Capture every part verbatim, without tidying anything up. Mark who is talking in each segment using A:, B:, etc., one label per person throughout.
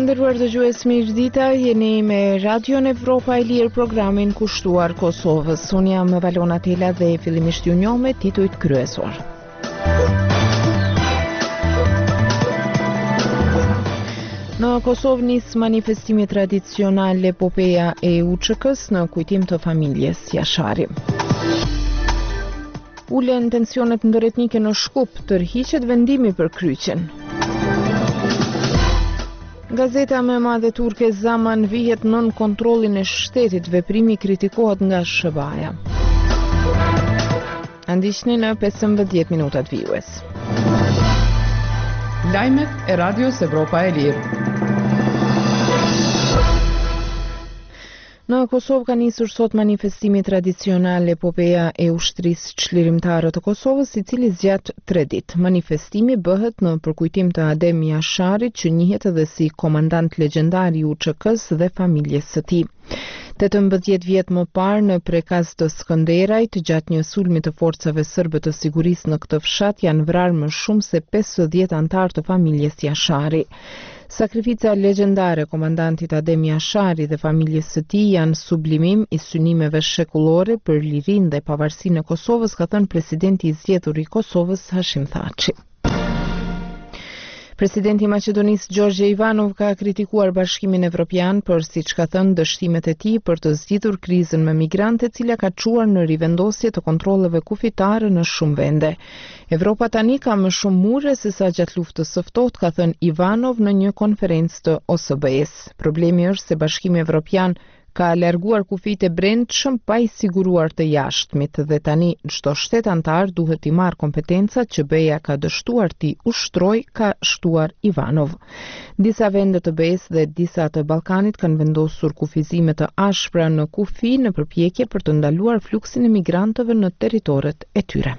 A: Të nderuar dëgjues, mirëdita, jeni me Radion Evropa e Lirë, programin kushtuar Kosovës. Unë jam Valona Tela dhe fillimisht ju njoh me titujt kryesor. Në Kosovë nis manifestimi tradicional epopeja e U Ç K-s në kujtim të familjes Jashari. Ulen tensionet ndërretnike në Shkup, tërhiqet vendimi për kryqjen. Gazeta më e madhe turke Zaman vihet nën kontrollin e shtetit, veprimi kritikohet nga S B A-ja. Andishni në pesëmbëdhjetë minutat vijues.
B: Lajmet e Radios Evropa e Lirë.
A: Në Kosovë ka nisur sot manifestimi tradicional epopeja e ushtrisë çlirimtare të Kosovës, i cili zgjat tre ditë. Manifestimi bëhet në përkujtim të Adem Jasharit, që njihet edhe si komandant legjendar i U Ç K-s dhe familjes së tij. tetëmbëdhjetë vjet më parë, në prekaz të Skënderajt, gjatë një sulmi të forcave serbe të sigurisë në këtë fshat, janë vrarë më shumë se pesëdhjetë antar të familjes Jashari. Sakrifica legjendare e komandantit Adem Jashari dhe familjes së tij janë sublimim i synimeve shekullore për lirinë dhe pavarësinë e Kosovës, ka thënë presidenti i zgjedhur i Kosovës Hashim Thaçi. Presidenti i Maqedonisë Gjorgje Ivanov ka kritikuar Bashkimin Evropian për, siç ka thënë, dështimet e tij për të zgjidhur krizën me migrantë, e cila ka çuar në rivendosje të kontrolleve kufitare në shumë vende. Evropa tani ka më shumë mure se sa gjatë luftës së ftohtë, ka thënë Ivanov në një konferencë të O S B E-s. Problemi është se Bashkimi Evropian ka larguar kufijtë e brendshëm pa i siguruar të jashtmit, dhe tani çdo shtet antar duhet i marrë kompetencat që B E-ja ka dështuar ti ushtroj, ka shtuar Ivanov. Disa vende të B E-s dhe disa të Ballkanit kanë vendosur kufizime të ashpra në kufi në përpjekje për të ndaluar fluksin e migrantëve në territoret e tyre.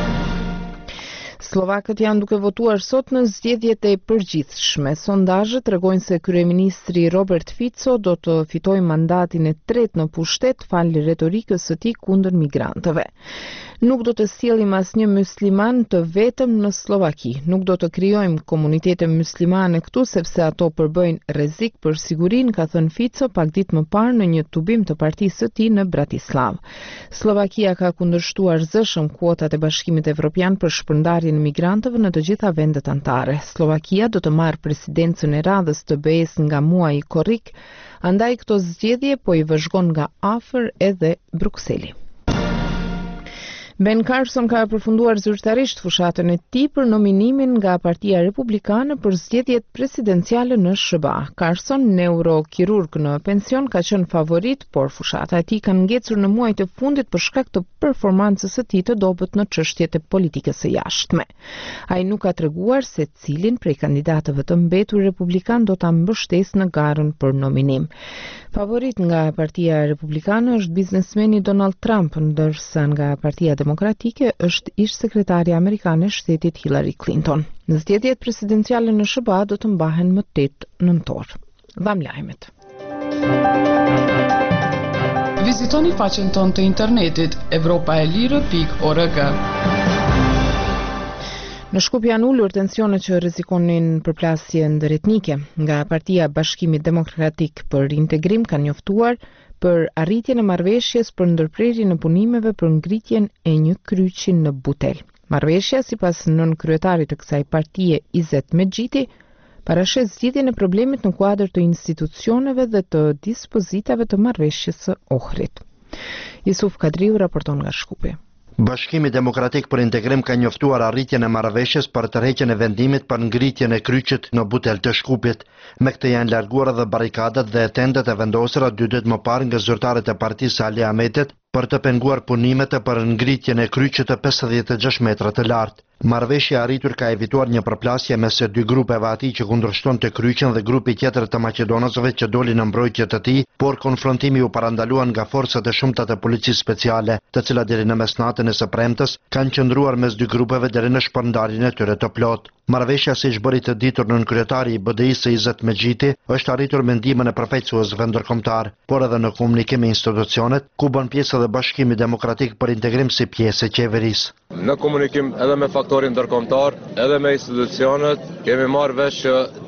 A: Slovakët janë duke votuar sot në zgjedhjet e përgjithshme. Sondazhet tregojnë se kryeministri Robert Fico do të fitojë mandatin e tretë në pushtet falë retorikës së tij kundër migrantëve. Nuk do të sjellim asnjë musliman të vetëm në Slovaki. Nuk do të krijojmë komunitete muslimane këtu sepse ato përbëjnë rrezik për sigurinë, ka thënë Fico pak ditë më parë në një tubim të partisë së tij në Bratislavë. Slovakia ka kundërshtuar zëshëm kuotat e Bashkimit Evropian për shpërndarjen e migrantëve në të gjitha vendet anëtare. Slovakia do të marrë presidencën e radhës të B E-s nga muaji korrik, andaj këto zgjedhje po i vëzhgon nga afër edhe Brukseli. Ben Carson ka përfunduar zyrtarisht fushatën e tij për nominimin nga Partia Republikane për zgjedhjet presidenciale në S B A. Carson, neurokirurg në pension, ka qenë favorit, por fushata e tij ka ngecur në muajt e fundit për shkak të performancës së tij të dobët në çështjet e politikës së jashtme. Ai nuk ka treguar se cilin prej kandidatëve të mbetur republikan do ta mbështesë në garën për nominim. Favorit nga Partia Republikane është biznesmeni Donald Trump, ndërsa nga Partia Demokratike është ish sekretarja amerikane e shtetit Hillary Clinton. Në zgjedhjet presidenciale në S B A do të mbahen më tetë nëntor. Dham lajmet.
B: Vizitoni faqen tonë të internetit evropaelire pikë org.
A: Në Shkup janë ulur tensionet që rrezikonin përplasje ndërretnike. Nga Partia Bashkimit Demokratik për Integrim kanë njoftuar për arritjen e marrëveshjes për ndërprerjen e punimeve për ngritjen e një kryqi në Butel. Marrëveshja, sipas nënkryetarit të kësaj partie Izet Mexhiti, parashes zgjidhjen e problemit në kuadër të institucioneve dhe të dispozitave të marrëveshjes së Ohrit. Yusuf Kadriu raporton nga Shkupi.
C: Bashkimi Demokratik për Integrim ka njoftuar arritjen e marrëveshjes për tërheqjen e vendimit për ngritjen e kryqit në Butel të Shkupit. Me këtë janë larguar edhe barikadat dhe tendet e vendosura dy ditë më parë nga zyrtarët e partisë Ali Ahmetit për të penguar punimet e për ngritjen e kryqit të pesëdhjetë e gjashtë metra të lartë. Marrëveshja arritur ka evituar një përplasje mes dy grupeve atij që kundërshton të kryqin dhe grupi tjetër të maqedonësve që dolin në mbrojtje të tij, por konfrontimi u parandaluan nga forcat e shumta të policisë speciale, të cilat deri në mesnatën e së premtes kanë qëndruar mes dy grupeve deri në shpërndarjen e tyre të plot. Marrëveshja, siç bëri të ditur nënkryetari i B D I-s Izet Mexhiti, është arritur me ndihmën e përfaqësuesve ndërkombëtar, por edhe në komunikim me institucionet, ku bën pjesë edhe Bashkimi Demokratik për Integrim si pjesë e qeverisë.
D: Në komunikim edhe me faktorin ndërkombëtar, edhe me institucionet, kemi marrë vesh që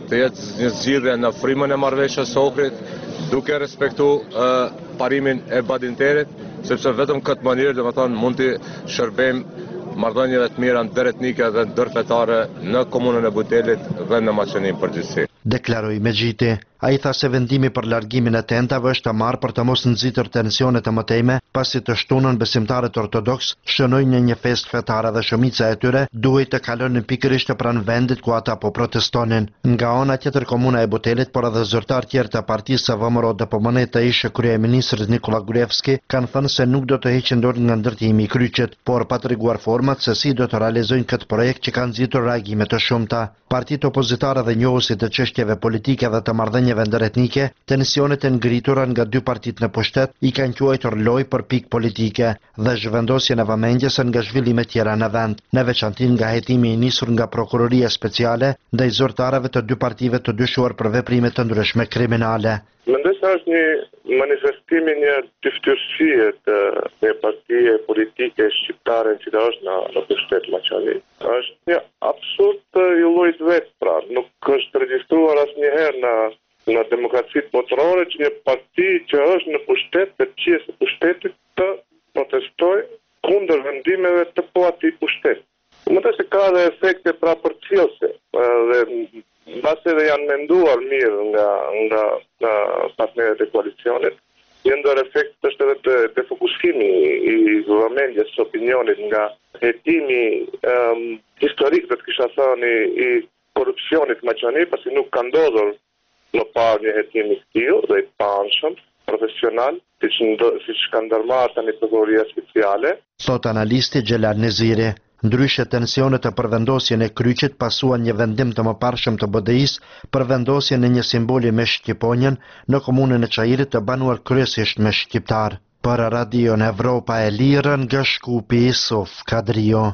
D: të jetë një zgjidhje në frymën e marrëveshjes së Ohrit, duke respektuar uh, parimin e badinterit, sepse vetëm këtë mënyrë domethënë mund të shërbejmë marrëdhënieve të mira ndëretnike dhe ndërfetare në komunën e Butelit dhe në Maqedoninë përgjithësi.
C: Deklaroi Mexhiti. Ai tha se vendimi për largimin e tentave është të marrë për të mos nxitur tensione të mëtejme, pasi të shtunën besimtarët ortodoks shënojnë në një festë fetare dhe shumica e tyre duhej të kalonin pikërisht pranë vendit ku ata po protestonin. Nga ana tjetër, komuna e Butelit, por edhe zyrtar tjerë të partisë së V M R O D P M N të ishte kryeministri Nikola Gruevski, kanë thënë se nuk do të heqin dorë nga ndërtimi i kryqit, por pa treguar format se si do të realizojnë këtë projekt që kanë nxitur reagime të shumta. Partitë opozitare dhe njohësit të çështjeve politike dhe të marrëdhënieve ndëretnike, tensionet e ngritura nga dy partitë në pushtet i kanë quajtur lojë për pikë politike dhe zhvendosjen e vëmendjes nga zhvillimet tjera në vend, në veçanti nga hetimi i nisur nga prokuroria speciale ndaj zyrtarëve të dy partive të dyshuar për veprime të ndryshme kriminale.
E: Mendoj se është një manifestim i një dyftyrësie të një partie politike shqiptare që është në, në pushtet Maqedoni. Është një absurd i llojit vet, pra, nuk është regjistruar asnjëherë në në demokracitë botërore që një parti që është në pushtet të qies së pushtetit të protestojë kundër vendimeve të po atij pushtet. Mendoj se ka dhe efekte pra përcjellëse dhe mbase dhe janë menduar mirë nga nga, nga partnerët e koalicionit. Një ndër efekt është edhe defokusimi i vëmendjes së opinionit nga hetimi um, historik, do të kisha thënë, i korrupsionit Maqedoni, pasi nuk ka ndodhur më parë një hetim i tillë dhe i panshëm, profesional, siç siç ka ndërmarrë tani prokuroria speciale.
C: Thot analisti Xhelal Neziri. Ndryshe, tensionet e përvendosjen e kryqit pasuan një vendim të mëparshëm të B D I-s për vendosjen e një simboli me shqiponjen në komunën e Çajirit të banuar kryesisht me shqiptar. Për Radion Evropa e Lirë, nga Shkupi, Sof Kadrio.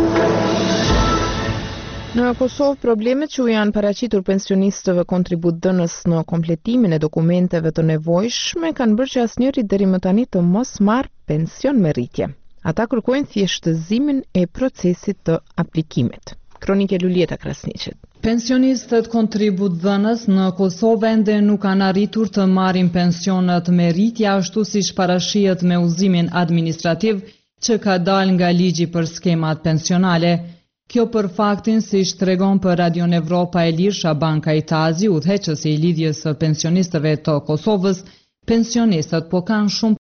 A: Në Kosovë, problemet që u janë paraqitur pensionistëve kontributdhënës në kompletimin e dokumenteve të nevojshme kanë bërë që asnjëri deri më tani të mos marrë pension me rritje. Ata kërkojnë thjeshtëzimin e procesit të aplikimit. Kronike Lulieta Krasniqit.
F: Pensionistët kontributdhënës në Kosovë ende nuk kanë arritur të marrin pensionet me rritje ashtu siç parashihet me udhëzimin administrativ që ka dalë nga ligji për skemat pensionale. Kjo për faktin, si tregon për Radion Evropa e Lirë Shaban Kajtazi, udhëheqësi i lidhjes së pensionistëve të Kosovës, pensionistët po kanë shumë